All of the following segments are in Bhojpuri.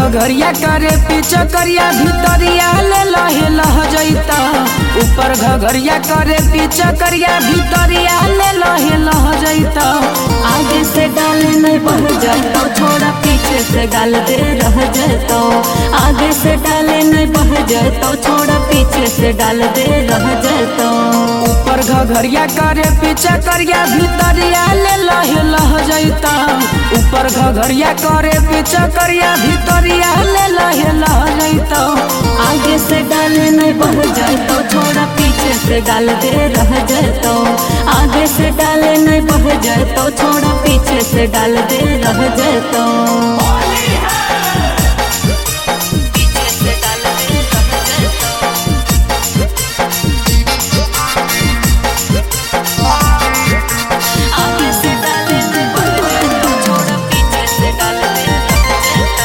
घघरिया करे पीछे करिया भीतरिया ले लहे लह जैता। ऊपर घघरिया करे पीछे करिया भीतरिया ले लहे लह जैता। आगे से डाले नहीं बढ़ जातो, छोड़ा पीछे से डाल दे रह जातो। आगे से डाले नहीं बढ़ जातो, छोड़ा पीछे से डाल दे रह जातो। ऊपर घघरिया करे पीछे करिया भीतरिया ले लहे लह जैता। ऊपर घघरिया करे पीछे करिया भीतरिया ले लहे लह जैता। आगे से डाले नहीं बढ़ जातो, छोड़ा पीछे से डाल दे रह जातो। आगे से डाले नहीं बढ़ जातो, छोड़ा पीछे से डाल दे रह जातो। पीछे से डाल दे रह जातो। आगे से डाले नहीं बढ़ जातो, छोड़ा पीछे से डाल दे रह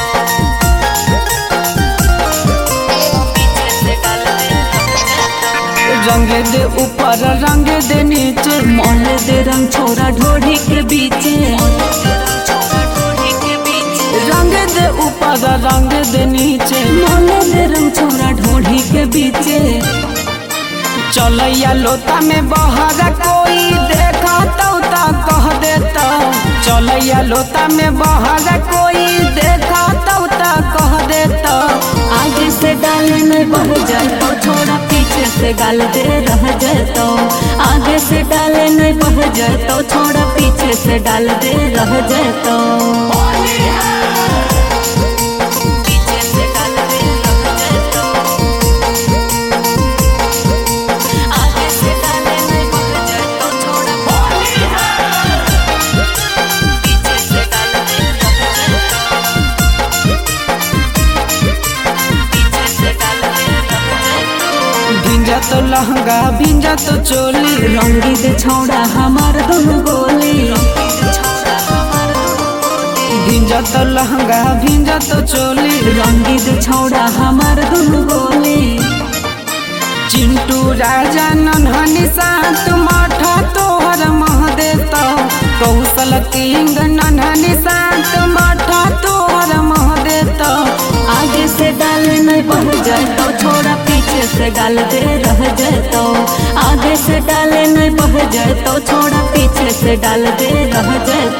जातो। पीछे से डाल दे रह जातो। रंग दे ऊपर रंग दे नीचे, मोल दे रंग छोरा ढोढ़ी के बीचे। रंग दे ऊपर रंग दे नीचे। मोल दे रंग छोरा ढोढ़ी के बीचे। चलैया लोता में बहरा कोई देखा तो कह देता। चलैया लोता में बहरा कोई देखा तो कह देता। आगे से डाले नहीं बढ़ जातो, छोरा पीछे से डाल दे रह जातो। आगे से डाले नहीं बढ़ जातो, छोरा पीछे से डाल दे रह जातो। पीछे से डाल दे रह जातो। आगे से डाले नहीं बढ़ जातो, छोरा पीछे से डाल दे रह जातो। पीछे से डाल दे रह जातो। भिंजा तो लहंगा भिंजा तो चोली, रंगी दे छोड़ा हमार दोनों गोली। भिंजा तो लहंगा भिंजा तो चोली, रंगी दे छोड़ा हमार दोनों गोली। चिंटू राजा नन्हनी सात माठा तोहर मह देता। कौशल किंग नन्हनी सात माठा तोहर मह देता। आगे से डाले नहीं बढ़ जातो, छोड़ा पीछे से डाल दे रह जातो। आगे से डाले नहीं बढ़ जातो, छोड़ा पीछे से डाल दे रह जातो।